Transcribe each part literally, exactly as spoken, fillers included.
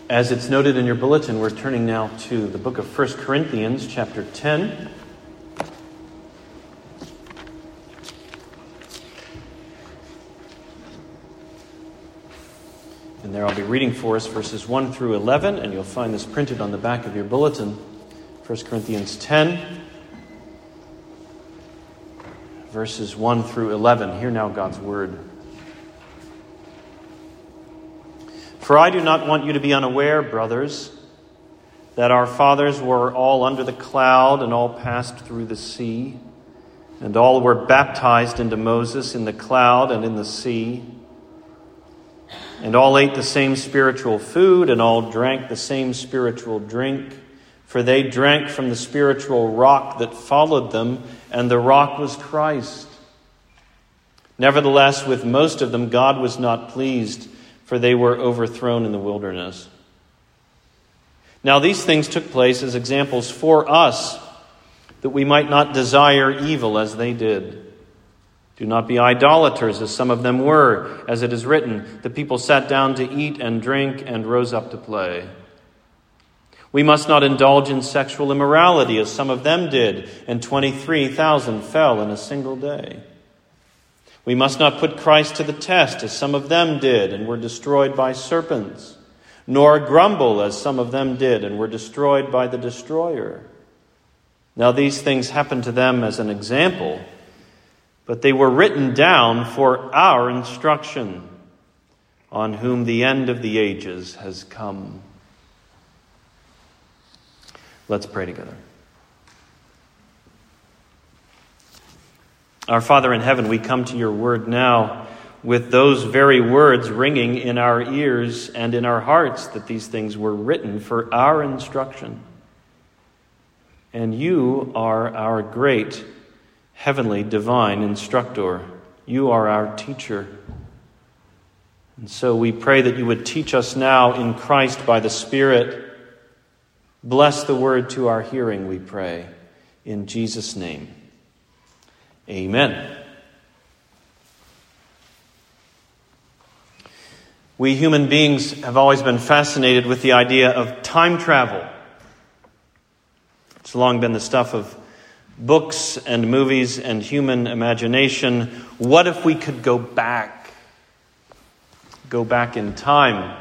As it's noted in your bulletin, we're turning now to the book of First Corinthians, chapter ten. And there I'll be reading for us verses one through eleven, and you'll find this printed on the back of your bulletin. First Corinthians ten, verses one through eleven. Hear now God's word. For I do not want you to be unaware, brothers, that our fathers were all under the cloud and all passed through the sea, and all were baptized into Moses in the cloud and in the sea, and all ate the same spiritual food and all drank the same spiritual drink, for they drank from the spiritual rock that followed them, and the rock was Christ. Nevertheless, with most of them God was not pleased, for they were overthrown in the wilderness. Now these things took place as examples for us, that we might not desire evil as they did. Do not be idolaters, as some of them were, as it is written, the people sat down to eat and drink and rose up to play. We must not indulge in sexual immorality, as some of them did, and twenty-three thousand fell in a single day. We must not put Christ to the test, as some of them did, and were destroyed by serpents, nor grumble, as some of them did, and were destroyed by the destroyer. Now these things happened to them as an example, but they were written down for our instruction, on whom the end of the ages has come. Let's pray together. Our Father in heaven, we come to your word now with those very words ringing in our ears and in our hearts, that these things were written for our instruction. And you are our great, heavenly, divine instructor. You are our teacher. And so we pray that you would teach us now in Christ by the Spirit. Bless the word to our hearing, we pray. In Jesus' name. Amen. We human beings have always been fascinated with the idea of time travel. It's long been the stuff of books and movies and human imagination. What if we could go back? Go back in time?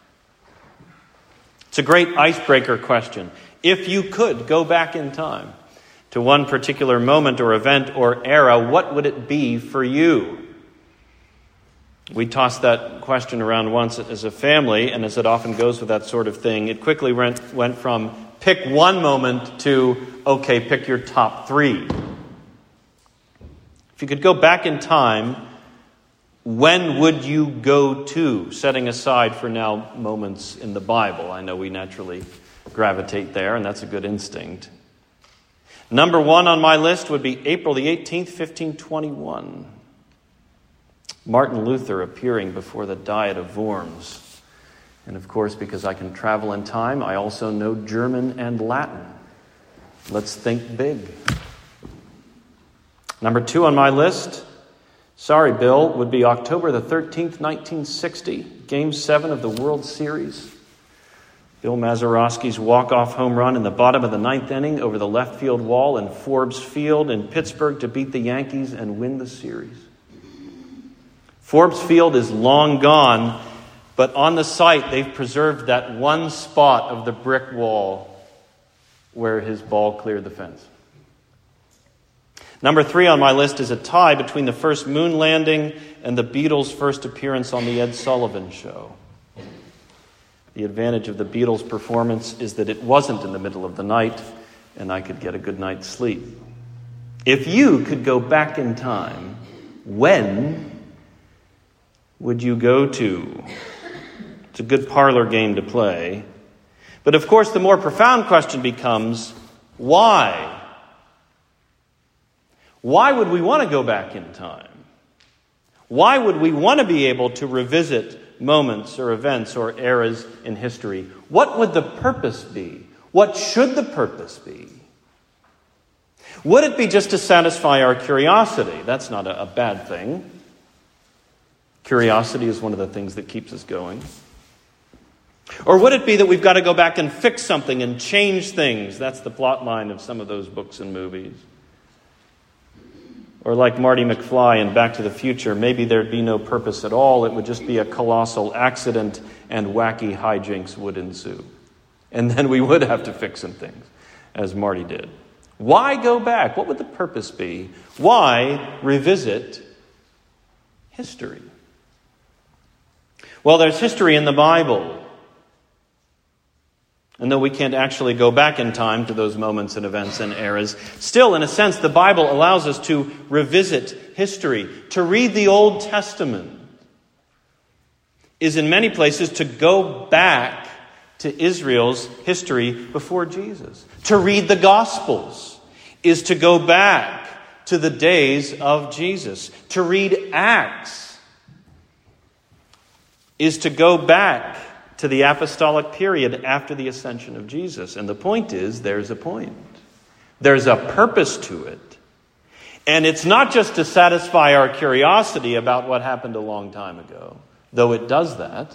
It's a great icebreaker question. If you could go back in time to one particular moment or event or era, what would it be for you? We tossed that question around once as a family, and as it often goes with that sort of thing, it quickly went, went from pick one moment to, okay, pick your top three. If you could go back in time, when would you go to, setting aside for now moments in the Bible? I know we naturally gravitate there, and that's a good instinct. Number one on my list would be April the eighteenth, fifteen twenty-one. Martin Luther appearing before the Diet of Worms. And of course, because I can travel in time, I also know German and Latin. Let's think big. Number two on my list, sorry, Bill, would be October the thirteenth, nineteen sixty, Game seven of the World Series. Bill Mazeroski's walk-off home run in the bottom of the ninth inning over the left field wall in Forbes Field in Pittsburgh to beat the Yankees and win the series. Forbes Field is long gone, but on the site they've preserved that one spot of the brick wall where his ball cleared the fence. Number three on my list is a tie between the first moon landing and the Beatles' first appearance on the Ed Sullivan Show. The advantage of the Beatles' performance is that it wasn't in the middle of the night, and I could get a good night's sleep. If you could go back in time, when would you go to? It's a good parlor game to play. But of course, the more profound question becomes, why? Why would we want to go back in time? Why would we want to be able to revisit moments or events or eras in history? What would the purpose be? What should the purpose be? Would it be just to satisfy our curiosity? That's not a, a bad thing. Curiosity is one of the things that keeps us going. Or would it be that we've got to go back and fix something and change things? That's the plot line of some of those books and movies. Or like Marty McFly in Back to the Future, maybe there'd be no purpose at all. It would just be a colossal accident and wacky hijinks would ensue. And then we would have to fix some things, as Marty did. Why go back? What would the purpose be? Why revisit history? Well, there's history in the Bible. And though we can't actually go back in time to those moments and events and eras, still, in a sense, the Bible allows us to revisit history. To read the Old Testament is in many places to go back to Israel's history before Jesus. To read the Gospels is to go back to the days of Jesus. To read Acts is to go back to the apostolic period after the ascension of Jesus. And the point is, there's a point. There's a purpose to it. And it's not just to satisfy our curiosity about what happened a long time ago, though it does that.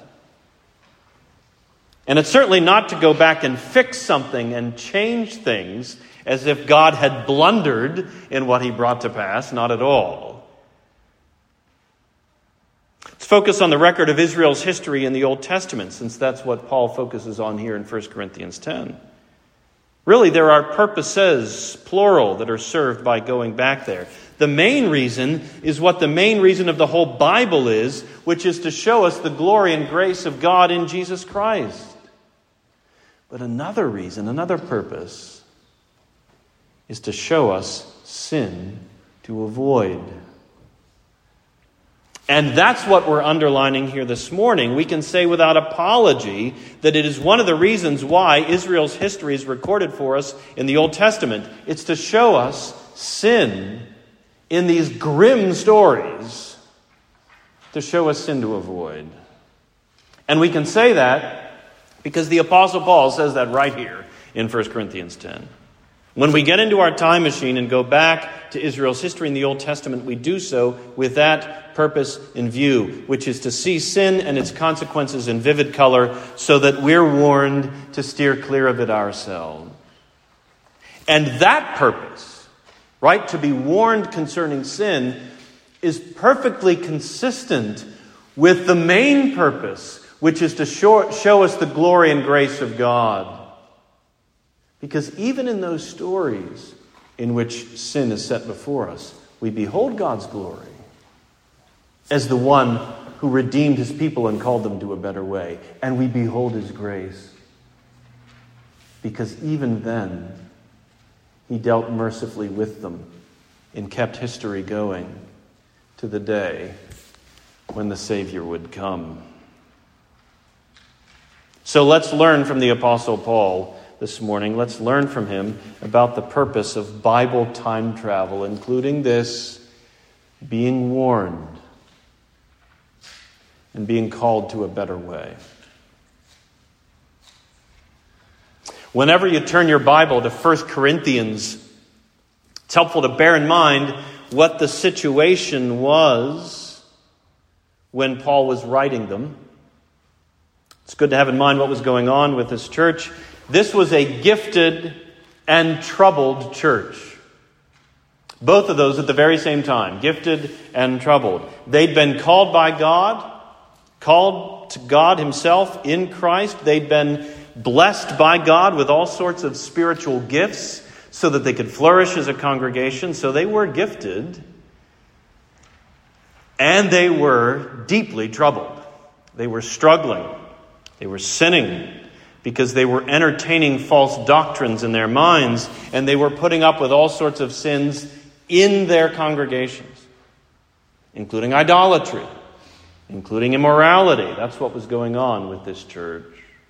And it's certainly not to go back and fix something and change things as if God had blundered in what he brought to pass. Not at all. Let's focus on the record of Israel's history in the Old Testament, since that's what Paul focuses on here in First Corinthians ten. Really, there are purposes, plural, that are served by going back there. The main reason is what the main reason of the whole Bible is, which is to show us the glory and grace of God in Jesus Christ. But another reason, another purpose, is to show us sin to avoid. And that's what we're underlining here this morning. We can say without apology that it is one of the reasons why Israel's history is recorded for us in the Old Testament. It's to show us sin in these grim stories, to show us sin to avoid. And we can say that because the Apostle Paul says that right here in First Corinthians ten. When we get into our time machine and go back to Israel's history in the Old Testament, we do so with that purpose in view, which is to see sin and its consequences in vivid color so that we're warned to steer clear of it ourselves. And that purpose, right, to be warned concerning sin, is perfectly consistent with the main purpose, which is to show, show us the glory and grace of God. Because even in those stories in which sin is set before us, we behold God's glory as the one who redeemed his people and called them to a better way. And we behold his grace because even then he dealt mercifully with them and kept history going to the day when the Savior would come. So let's learn from the Apostle Paul this morning. Let's learn from him about the purpose of Bible time travel, including this: being warned and being called to a better way. Whenever you turn your Bible to First Corinthians, it's helpful to bear in mind what the situation was when Paul was writing them. It's good to have in mind what was going on with this church. This was a gifted and troubled church. Both of those at the very same time, gifted and troubled. They'd been called by God, called to God himself in Christ. They'd been blessed by God with all sorts of spiritual gifts so that they could flourish as a congregation. So they were gifted, and they were deeply troubled. They were struggling. They were sinning because they were entertaining false doctrines in their minds, and they were putting up with all sorts of sins in their congregations, including idolatry, including immorality. That's what was going on with this church.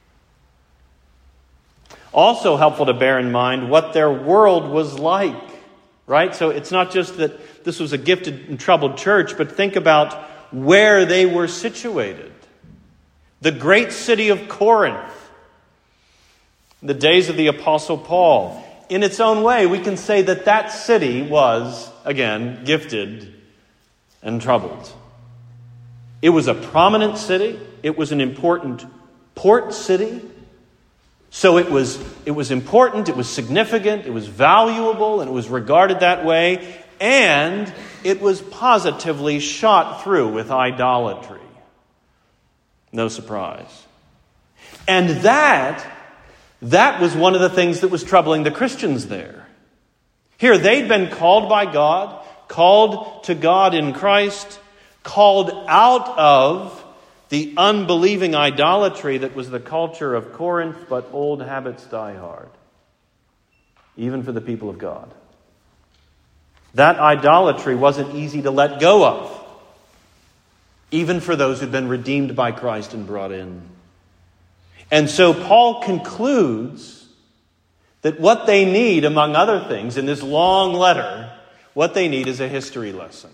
Also helpful to bear in mind what their world was like, right? So it's not just that this was a gifted and troubled church, but think about where they were situated. The great city of Corinth, the days of the Apostle Paul. In its own way, we can say that that city was, again, gifted and troubled. It was a prominent city. It was an important port city. So it was, it was important, it was significant, it was valuable, and it was regarded that way. And it was positively shot through with idolatry. No surprise. And that, that was one of the things that was troubling the Christians there. Here, they'd been called by God, called to God in Christ, called out of the unbelieving idolatry that was the culture of Corinth, but old habits die hard, even for the people of God. That idolatry wasn't easy to let go of, even for those who'd been redeemed by Christ and brought in. And so Paul concludes that what they need, among other things, in this long letter, what they need is a history lesson.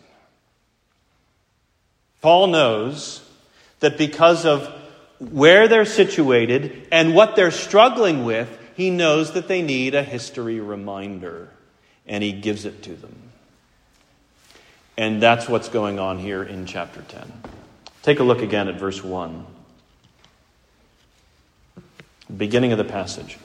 Paul knows that because of where they're situated and what they're struggling with, he knows that they need a history reminder, and he gives it to them. And that's what's going on here in chapter ten. Take a look again at verse one. Beginning of the passage.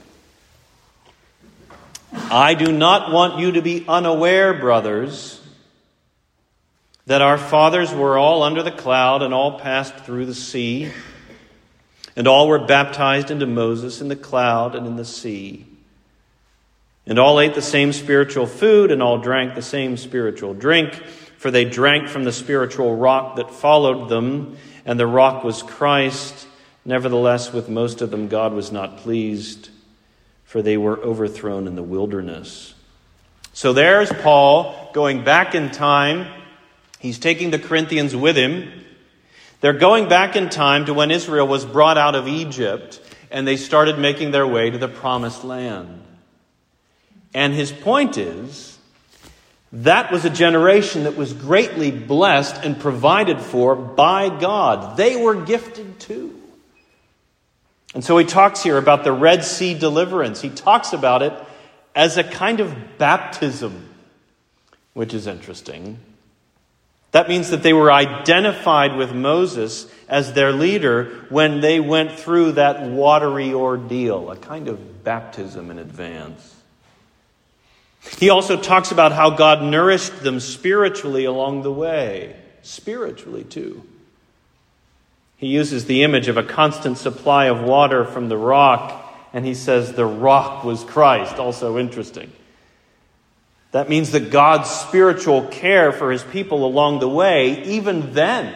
I do not want you to be unaware, brothers, that our fathers were all under the cloud and all passed through the sea, and all were baptized into Moses in the cloud and in the sea. And all ate the same spiritual food, and all drank the same spiritual drink, for they drank from the spiritual rock that followed them, and the rock was Christ. Nevertheless, with most of them God was not pleased, for they were overthrown in the wilderness. So there's Paul going back in time. He's taking the Corinthians with him. They're going back in time to when Israel was brought out of Egypt, and they started making their way to the promised land. And his point is, that was a generation that was greatly blessed and provided for by God. They were gifted too. And so he talks here about the Red Sea deliverance. He talks about it as a kind of baptism, which is interesting. That means that they were identified with Moses as their leader when they went through that watery ordeal, a kind of baptism in advance. He also talks about how God nourished them spiritually along the way. Spiritually, too. He uses the image of a constant supply of water from the rock, and he says the rock was Christ. Also interesting. That means that God's spiritual care for his people along the way, even then,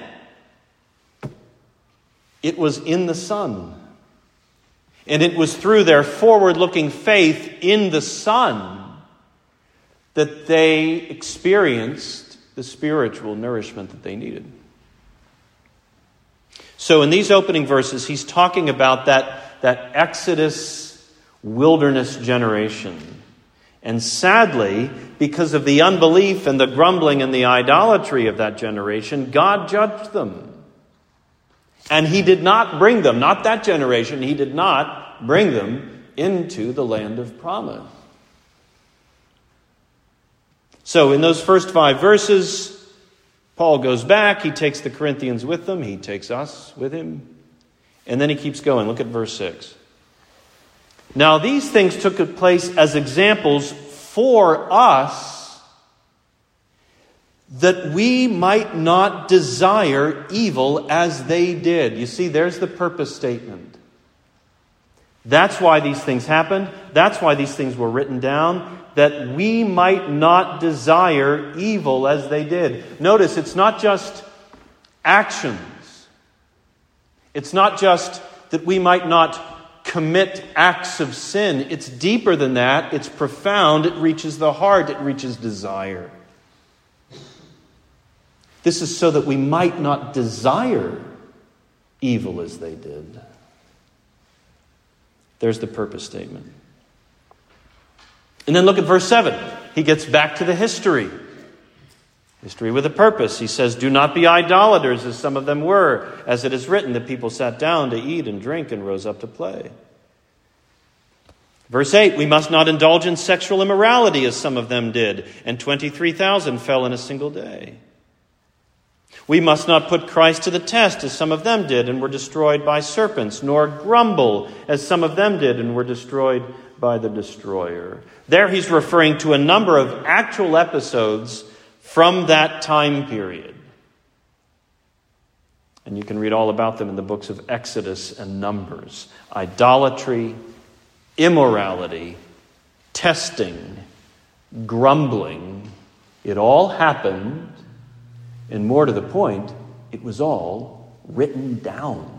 it was in the Son. And it was through their forward-looking faith in the Son that they experienced the spiritual nourishment that they needed. So in these opening verses, he's talking about that, that Exodus wilderness generation. And sadly, because of the unbelief and the grumbling and the idolatry of that generation, God judged them. And he did not bring them, not that generation, he did not bring them into the land of promise. So in those first five verses, Paul goes back, he takes the Corinthians with them, he takes us with him, and then he keeps going. Look at verse six. Now these things took place as examples for us, that we might not desire evil as they did. You see, there's the purpose statement. That's why these things happened. That's why these things were written down, that we might not desire evil as they did. Notice, it's not just actions. It's not just that we might not commit acts of sin. It's deeper than that. It's profound. It reaches the heart. It reaches desire. This is so that we might not desire evil as they did. There's the purpose statement. And then look at verse seven. He gets back to the history. History with a purpose. He says, do not be idolaters as some of them were. As it is written, the people sat down to eat and drink and rose up to play. Verse eight, we must not indulge in sexual immorality as some of them did. And twenty-three thousand fell in a single day. We must not put Christ to the test, as some of them did and were destroyed by serpents, nor grumble, as some of them did and were destroyed by the destroyer. There he's referring to a number of actual episodes from that time period. And you can read all about them in the books of Exodus and Numbers. Idolatry, immorality, testing, grumbling. It all happened. And more to the point, it was all written down.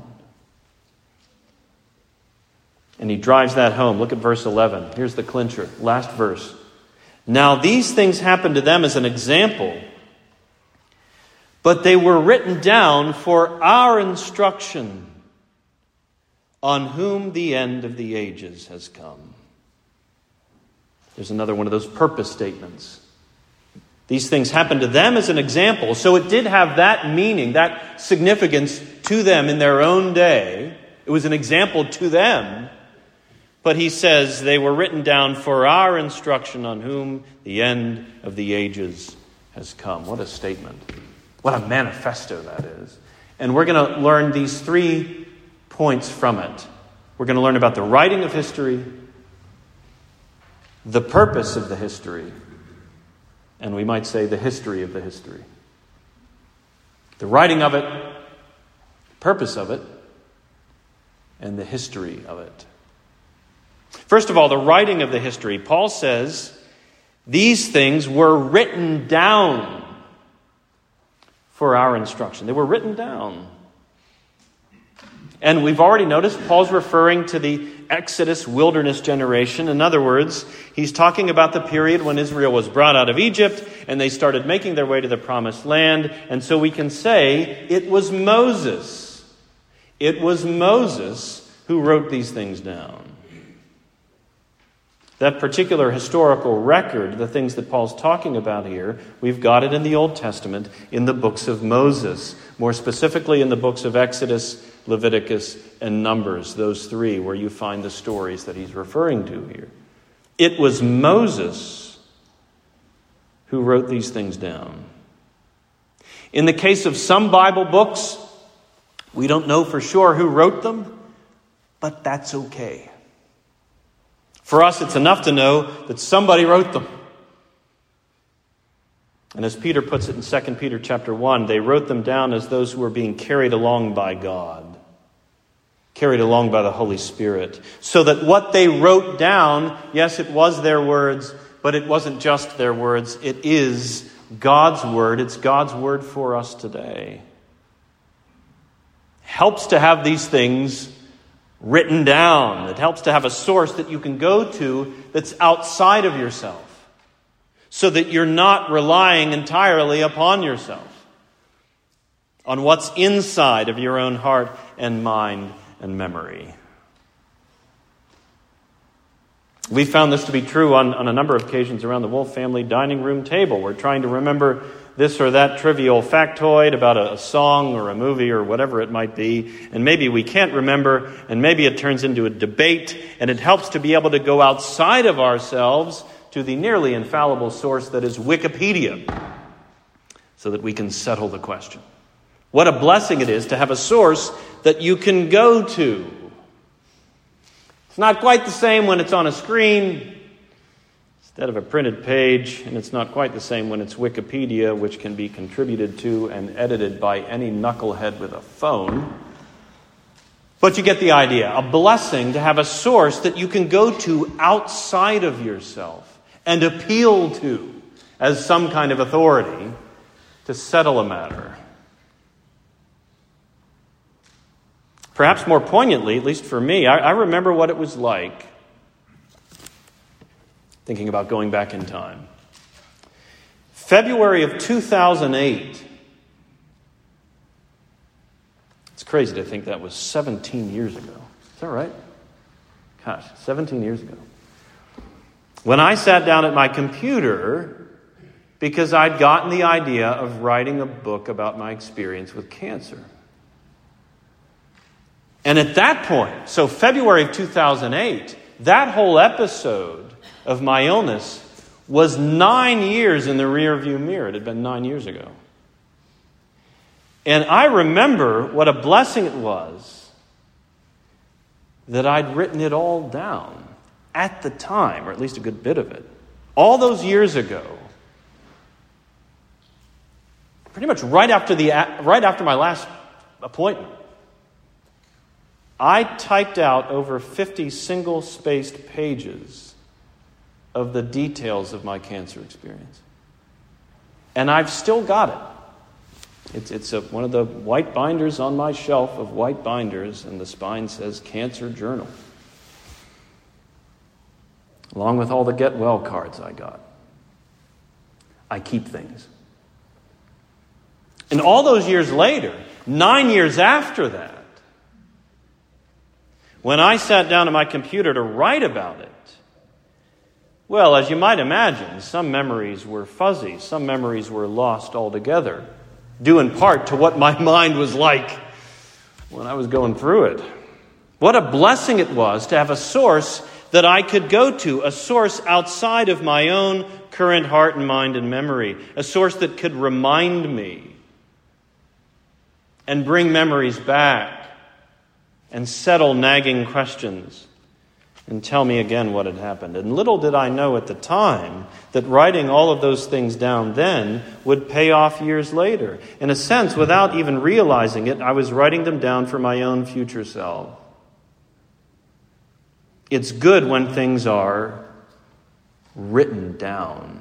And he drives that home. Look at verse eleven. Here's the clincher. Last verse. Now these things happened to them as an example, but they were written down for our instruction, on whom the end of the ages has come. There's another one of those purpose statements. These things happened to them as an example. So it did have that meaning, that significance to them in their own day. It was an example to them. But he says they were written down for our instruction, on whom the end of the ages has come. What a statement. What a manifesto that is. And we're going to learn these three points from it. We're going to learn about the writing of history, the purpose of the history, and we might say the history of the history. The writing of it, the purpose of it, and the history of it. First of all, the writing of the history. Paul says these things were written down for our instruction. They were written down. And we've already noticed Paul's referring to the Exodus wilderness generation. In other words, he's talking about the period when Israel was brought out of Egypt and they started making their way to the promised land. And so we can say it was Moses. It was Moses who wrote these things down. That particular historical record, the things that Paul's talking about here, we've got it in the Old Testament in the books of Moses. More specifically in the books of Exodus, Leviticus, and Numbers, those three where you find the stories that he's referring to here. It was Moses who wrote these things down. In the case of some Bible books, we don't know for sure who wrote them, but that's okay. For us, it's enough to know that somebody wrote them. And as Peter puts it in Second Peter chapter one, they wrote them down as those who were being carried along by God, carried along by the Holy Spirit. So that what they wrote down, yes, it was their words, but it wasn't just their words. It is God's word. It's God's word for us today. Helps to have these things written down. It helps to have a source that you can go to that's outside of yourself, so that you're not relying entirely upon yourself, on what's inside of your own heart and mind and memory. We found this to be true on, on a number of occasions around the Wolf family dining room table. We're trying to remember this or that trivial factoid about a, a song or a movie or whatever it might be, and maybe we can't remember, and maybe it turns into a debate, and it helps to be able to go outside of ourselves to the nearly infallible source that is Wikipedia, so that we can settle the question. What a blessing it is to have a source that you can go to. It's not quite the same when it's on a screen instead of a printed page, and it's not quite the same when it's Wikipedia, which can be contributed to and edited by any knucklehead with a phone. But you get the idea. A blessing to have a source that you can go to outside of yourself and appeal to as some kind of authority to settle a matter. Perhaps more poignantly, at least for me, I, I remember what it was like thinking about going back in time. February of two thousand eight. It's crazy to think that was seventeen years ago. Is that right? Gosh, seventeen years ago. When I sat down at my computer because I'd gotten the idea of writing a book about my experience with cancer. And at that point, so February of two thousand eight, that whole episode of my illness was nine years in the rearview mirror. It had been nine years ago. And I remember what a blessing it was that I'd written it all down at the time, or at least a good bit of it, all those years ago. Pretty much right after the right after my last appointment, I typed out over fifty single-spaced pages of the details of my cancer experience. And I've still got it. It's, it's a, one of the white binders on my shelf of white binders, and the spine says Cancer Journal, along with all the Get Well cards I got. I keep things. And all those years later, nine years after that, when I sat down at my computer to write about it, well, as you might imagine, some memories were fuzzy. Some memories were lost altogether, due in part to what my mind was like when I was going through it. What a blessing it was to have a source that I could go to, a source outside of my own current heart and mind and memory, a source that could remind me and bring memories back and settle nagging questions and tell me again what had happened. And little did I know at the time that writing all of those things down then would pay off years later. In a sense, without even realizing it, I was writing them down for my own future self. It's good when things are written down.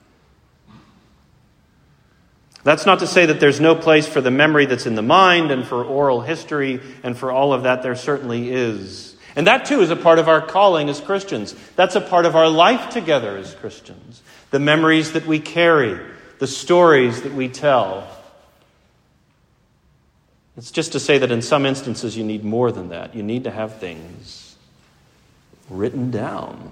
That's not to say that there's no place for the memory that's in the mind and for oral history and for all of that. There certainly is. And that too is a part of our calling as Christians. That's a part of our life together as Christians. The memories that we carry, the stories that we tell. It's just to say that in some instances you need more than that. You need to have things written down.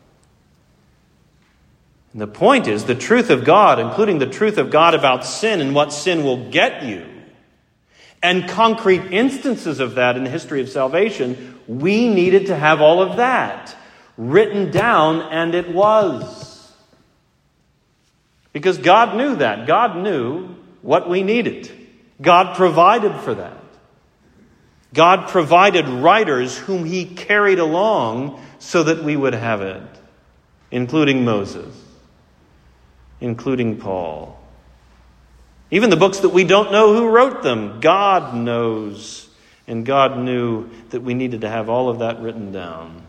And the point is, the truth of God, including the truth of God about sin and what sin will get you, and concrete instances of that in the history of salvation, we needed to have all of that written down, and it was. Because God knew that. God knew what we needed. God provided for that. God provided writers whom He carried along so that we would have it, including Moses, including Paul. Even the books that we don't know who wrote them, God knows. And God knew that we needed to have all of that written down.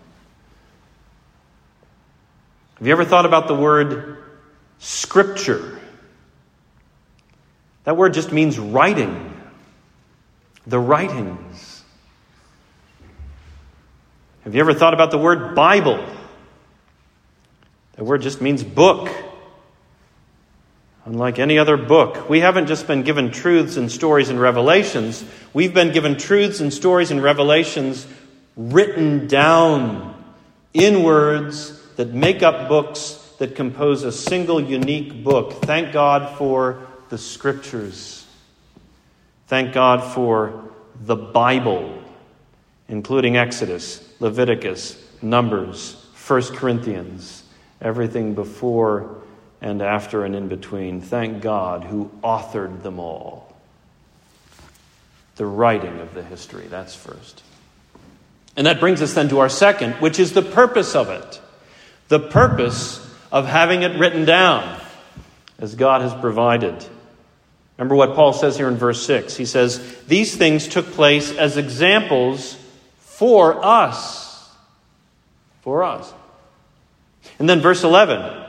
Have you ever thought about the word Scripture? That word just means writing. The writings. Have you ever thought about the word Bible? That word just means book. Unlike any other book, we haven't just been given truths and stories and revelations. We've been given truths and stories and revelations written down in words that make up books that compose a single unique book. Thank God for the Scriptures. Thank God for the Bible, including Exodus, Leviticus, Numbers, First Corinthians, everything before and after and in between. Thank God who authored them all. The writing of the history, that's first. And that brings us then to our second, which is the purpose of it. The purpose of having it written down, as God has provided. Remember what Paul says here in verse six. He says, these things took place as examples for us. For us. And then verse eleven.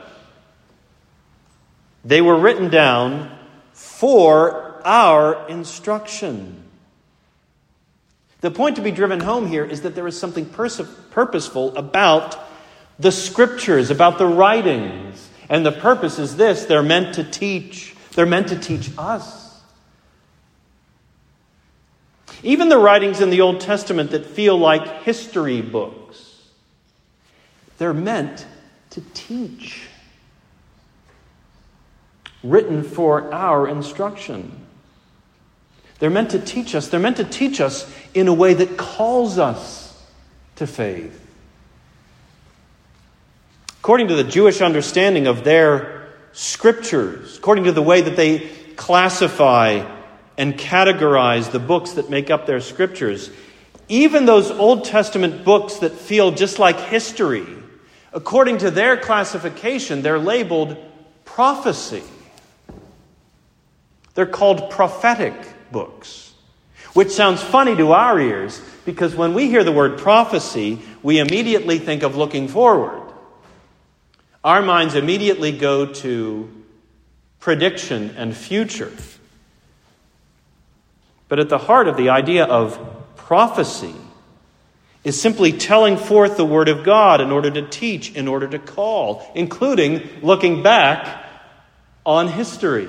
They were written down for our instruction. The point to be driven home here is that there is something pers- purposeful about the Scriptures, about the writings. And the purpose is this: they're meant to teach. They're meant to teach us. Even the writings in the Old Testament that feel like history books, they're meant to teach. Written for our instruction. They're meant to teach us. They're meant to teach us in a way that calls us to faith. According to the Jewish understanding of their Scriptures, according to the way that they classify and categorize the books that make up their scriptures, even those Old Testament books that feel just like history, according to their classification, they're labeled prophecy. They're called prophetic books, which sounds funny to our ears because when we hear the word prophecy, we immediately think of looking forward. Our minds immediately go to prediction and future. But at the heart of the idea of prophecy is simply telling forth the Word of God in order to teach, in order to call, including looking back on history.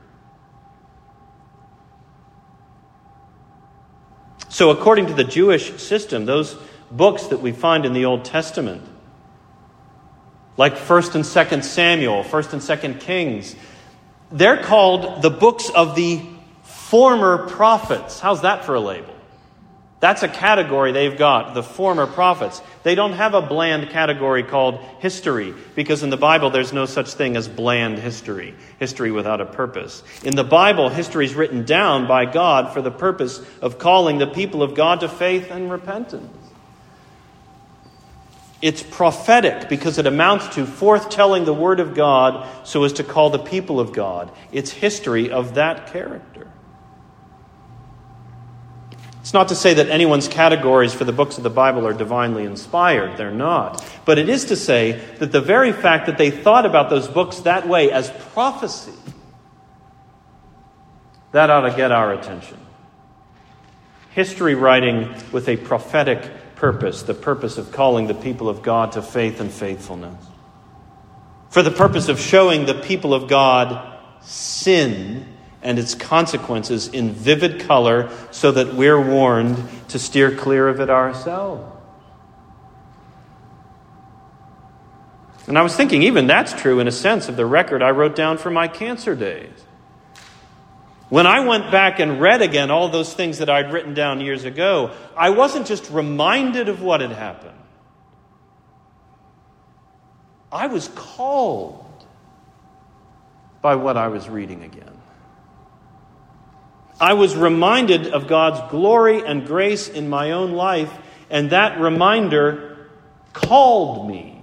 So according to the Jewish system, those books that we find in the Old Testament, like First and Second Samuel, First and Second Kings, they're called the books of the former prophets. How's that for a label? That's a category they've got, the former prophets. They don't have a bland category called history, because in the Bible there's no such thing as bland history, history without a purpose. In the Bible, history is written down by God for the purpose of calling the people of God to faith and repentance. It's prophetic because it amounts to forthtelling the Word of God so as to call the people of God. It's history of that character. It's not to say that anyone's categories for the books of the Bible are divinely inspired. They're not. But it is to say that the very fact that they thought about those books that way as prophecy, that ought to get our attention. History writing with a prophetic purpose, the purpose of calling the people of God to faith and faithfulness. For the purpose of showing the people of God sin and its consequences in vivid color so that we're warned to steer clear of it ourselves. And I was thinking even that's true in a sense of the record I wrote down for my cancer days. When I went back and read again all those things that I'd written down years ago, I wasn't just reminded of what had happened. I was called by what I was reading again. I was reminded of God's glory and grace in my own life, and that reminder called me,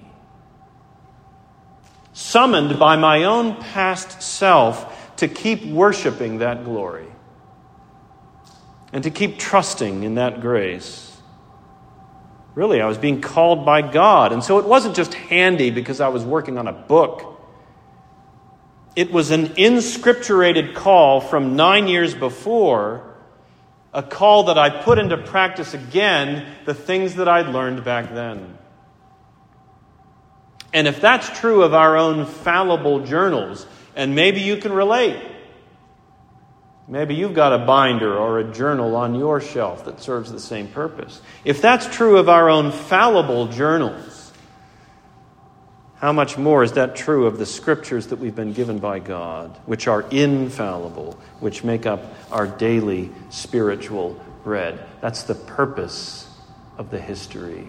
summoned by my own past self to keep worshiping that glory and to keep trusting in that grace. Really, I was being called by God, and so it wasn't just handy because I was working on a book. It was an inscripturated call from nine years before, a call that I put into practice again, the things that I'd learned back then. And if that's true of our own fallible journals, and maybe you can relate, maybe you've got a binder or a journal on your shelf that serves the same purpose. If that's true of our own fallible journals, how much more is that true of the scriptures that we've been given by God, which are infallible, which make up our daily spiritual bread? That's the purpose of the history.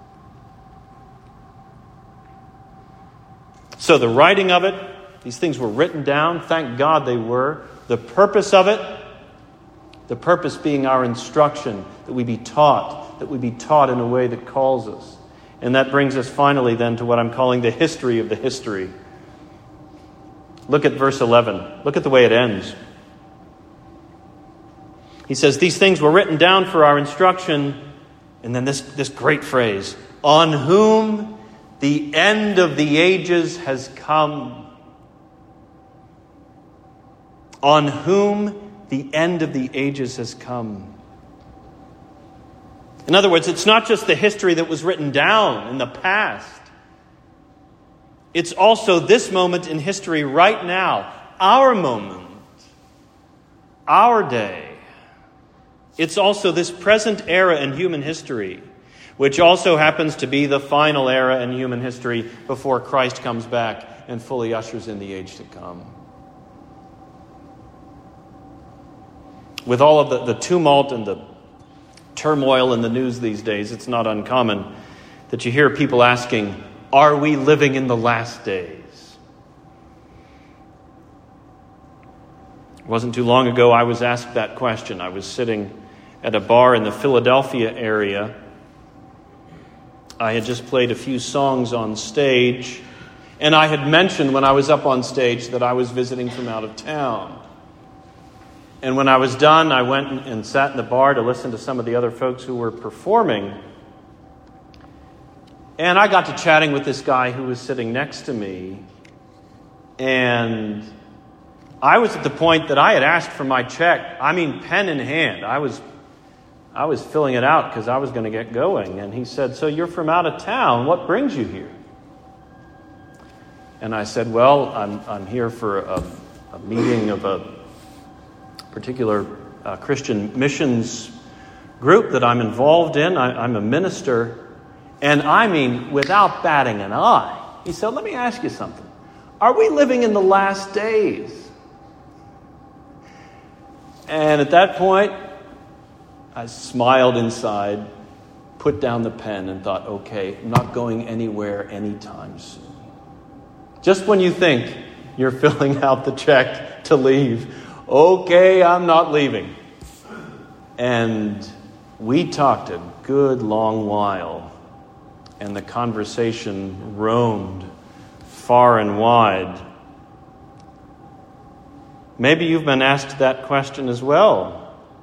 So the writing of it, these things were written down. Thank God they were. The purpose of it, the purpose being our instruction, that we be taught, that we be taught in a way that calls us. And that brings us finally then to what I'm calling the history of the history. Look at verse eleven. Look at the way it ends. He says, these things were written down for our instruction. And then this, this great phrase, on whom the end of the ages has come. On whom the end of the ages has come. In other words, it's not just the history that was written down in the past. It's also this moment in history right now, our moment, our day. It's also this present era in human history, which also happens to be the final era in human history before Christ comes back and fully ushers in the age to come. With all of the, the tumult and the turmoil in the news these days, it's not uncommon that you hear people asking, are we living in the last days? It wasn't too long ago I was asked that question. I was sitting at a bar in the Philadelphia area. I had just played a few songs on stage, and I had mentioned when I was up on stage that I was visiting from out of town. And when I was done, I went and sat in the bar to listen to some of the other folks who were performing. And I got to chatting with this guy who was sitting next to me. And I was at the point that I had asked for my check. I mean, pen in hand. I was I was filling it out because I was going to get going. And he said, "So you're from out of town. What brings you here?" And I said, "Well, I'm I'm here for a, a meeting of a particular uh, Christian missions group that I'm involved in. I, I'm a minister." And I mean, without batting an eye, he said, "Let me ask you something. Are we living in the last days?" And at that point, I smiled inside, put down the pen, and thought, okay, I'm not going anywhere anytime soon. Just when you think you're filling out the check to leave, okay, I'm not leaving. And we talked a good long while, and the conversation roamed far and wide. Maybe you've been asked that question as well.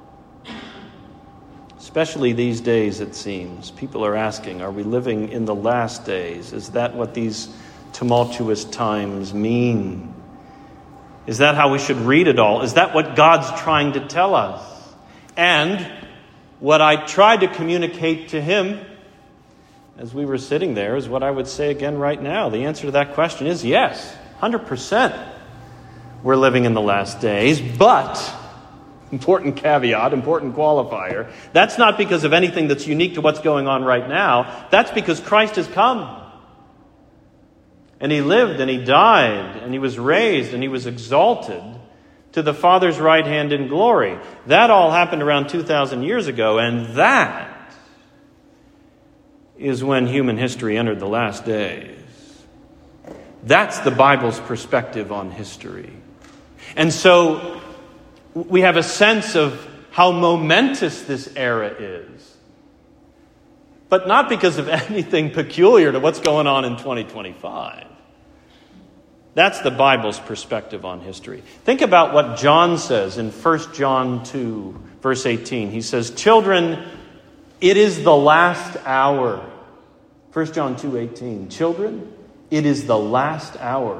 Especially these days, it seems. People are asking, are we living in the last days? Is that what these tumultuous times mean? Is that how we should read it all? Is that what God's trying to tell us? And what I tried to communicate to him as we were sitting there is what I would say again right now. The answer to that question is yes, one hundred percent. We're living in the last days, but, important caveat, important qualifier, that's not because of anything that's unique to what's going on right now. That's because Christ has come. And he lived, and he died, and he was raised, and he was exalted to the Father's right hand in glory. That all happened around two thousand years ago, and that is when human history entered the last days. That's the Bible's perspective on history. And so we have a sense of how momentous this era is. But not because of anything peculiar to what's going on in twenty twenty-five. That's the Bible's perspective on history. Think about what John says in First John two, verse eighteen. He says, "Children, it is the last hour." First John two eighteen. "Children, it is the last hour."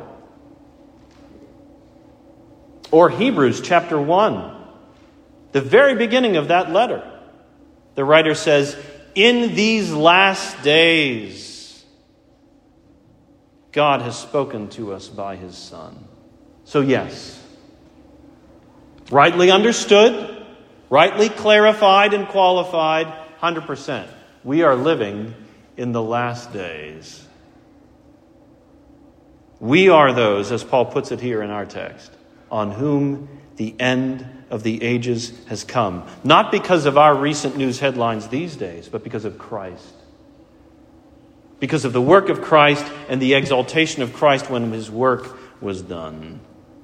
Or Hebrews chapter one, the very beginning of that letter. The writer says, "In these last days, God has spoken to us by his Son." So yes, rightly understood, rightly clarified and qualified, one hundred percent. We are living in the last days. We are those, as Paul puts it here in our text, on whom the end of the ages has come. Not because of our recent news headlines these days, but because of Christ. Because of the work of Christ and the exaltation of Christ when his work was done.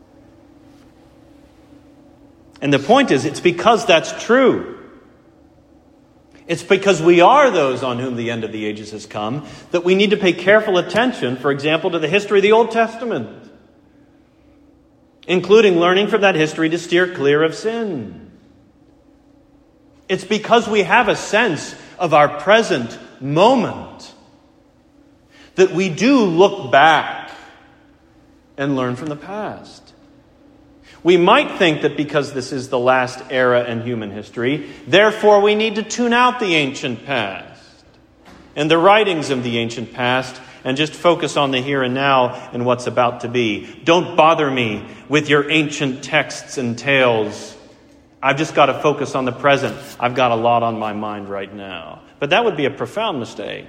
And the point is, it's because that's true. It's because we are those on whom the end of the ages has come that we need to pay careful attention, for example, to the history of the Old Testament, including learning from that history to steer clear of sin. It's because we have a sense of our present moment that we do look back and learn from the past. We might think that because this is the last era in human history, therefore we need to tune out the ancient past and the writings of the ancient past and just focus on the here and now and what's about to be. Don't bother me with your ancient texts and tales. I've just got to focus on the present. I've got a lot on my mind right now. But that would be a profound mistake.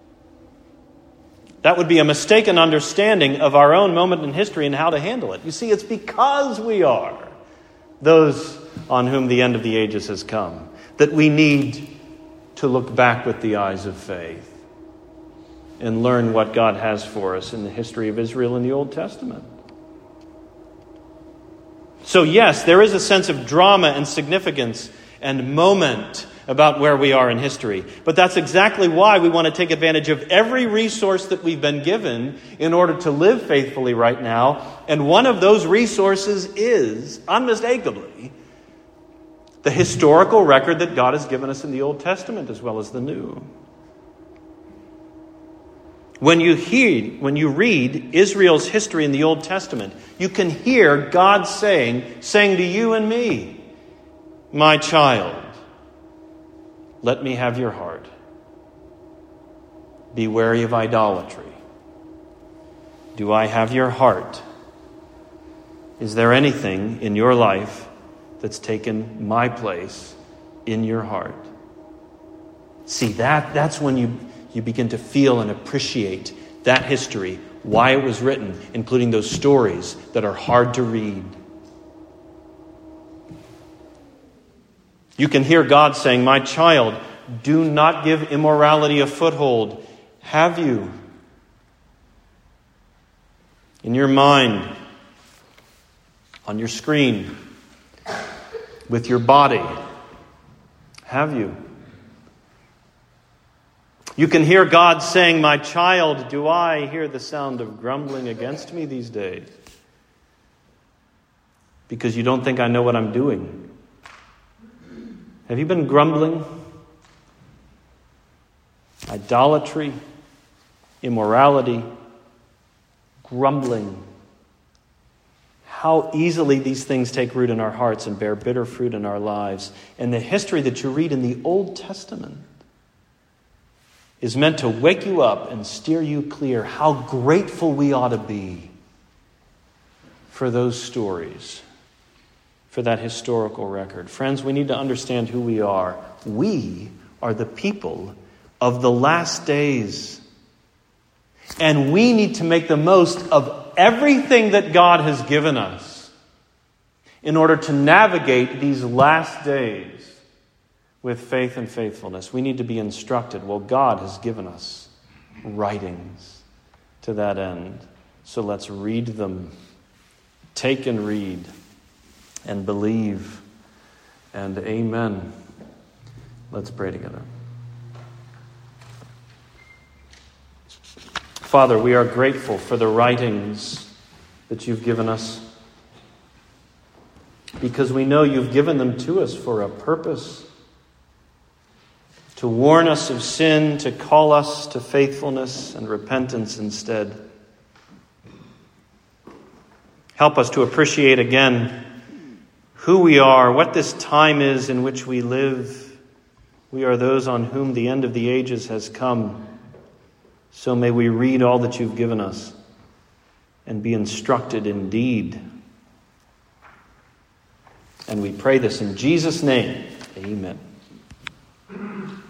That would be a mistaken understanding of our own moment in history and how to handle it. You see, it's because we are those on whom the end of the ages has come that we need to look back with the eyes of faith and learn what God has for us in the history of Israel in the Old Testament. So yes, there is a sense of drama and significance and moment about where we are in history. But that's exactly why we want to take advantage of every resource that we've been given in order to live faithfully right now. And one of those resources is, unmistakably, the historical record that God has given us in the Old Testament as well as the New. When you hear, when you read Israel's history in the Old Testament, you can hear God saying, saying to you and me, "My child, let me have your heart. Be wary of idolatry. Do I have your heart? Is there anything in your life that's taken my place in your heart?" See, that that's when you, you begin to feel and appreciate that history, why it was written, including those stories that are hard to read. You can hear God saying, "My child, do not give immorality a foothold." Have you? In your mind, on your screen, with your body, have you? You can hear God saying, "My child, do I hear the sound of grumbling against me these days? Because you don't think I know what I'm doing." Have you been grumbling? Idolatry, immorality, grumbling. How easily these things take root in our hearts and bear bitter fruit in our lives. And the history that you read in the Old Testament is meant to wake you up and steer you clear. How grateful we ought to be for those stories, for that historical record. Friends, we need to understand who we are. We are the people of the last days. And we need to make the most of everything that God has given us in order to navigate these last days with faith and faithfulness. We need to be instructed. Well, God has given us writings to that end. So let's read them. Take and read and believe. And amen. Let's pray together. Father, we are grateful for the writings that you've given us, because we know you've given them to us for a purpose. To warn us of sin, to call us to faithfulness and repentance instead. Help us to appreciate again who we are, what this time is in which we live. We are those on whom the end of the ages has come. So may we read all that you've given us and be instructed indeed. And we pray this in Jesus' name. Amen.